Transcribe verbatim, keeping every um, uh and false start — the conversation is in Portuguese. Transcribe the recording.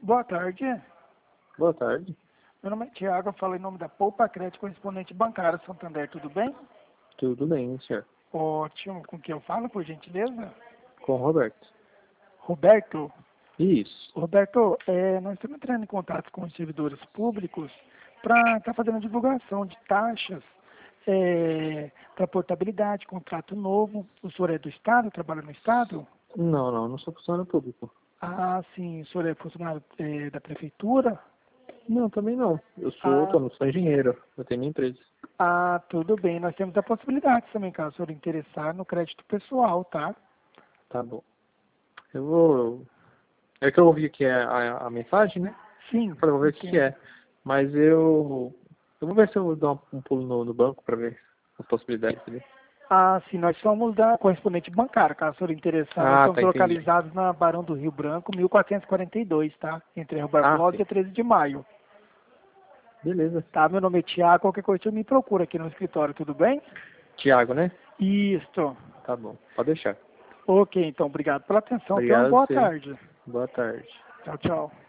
Boa tarde. Boa tarde. Meu nome é Tiago, eu falo em nome da Poupa Crédito Correspondente Bancário Santander, tudo bem? Tudo bem, senhor? Ótimo, com quem eu falo, por gentileza? Com o Roberto. Roberto? Isso. Roberto, é, nós estamos entrando em contato com os servidores públicos para estar fazendo a divulgação de taxas é, para portabilidade, contrato novo. O senhor é do Estado, trabalha no Estado? Não, não, não sou funcionário público. Ah, sim, o senhor é funcionário é, da Prefeitura? Não, também não. Eu sou Ah, autônomo, sou engenheiro. Eu tenho minha empresa. ah, tudo bem. Nós temos a possibilidade também, caso o senhor interessar, no crédito pessoal, tá? Tá bom. Eu vou... É que eu ouvi aqui a, a, a mensagem, né? Sim. Eu falei, vou ver o que, que é. Mas eu... Eu vou ver se eu dou um pulo no, no banco para ver as possibilidades ali. Ah, sim, nós somos da correspondente bancária, caso o senhor interessar. Nós Ah, estamos tá, entendi. localizados na Barão do Rio Branco, mil quatrocentos e quarenta e dois, tá? Entre Rio Ah, Barbosa sim. e treze de maio. Beleza. Tá, meu nome é Tiago, qualquer coisa o senhor me procura aqui no escritório, tudo bem? Tiago, né? Isso. Tá bom. Pode deixar. Ok, então, obrigado pela atenção. Tenha uma Obrigado a boa você. tarde. Boa tarde. Tchau, tchau.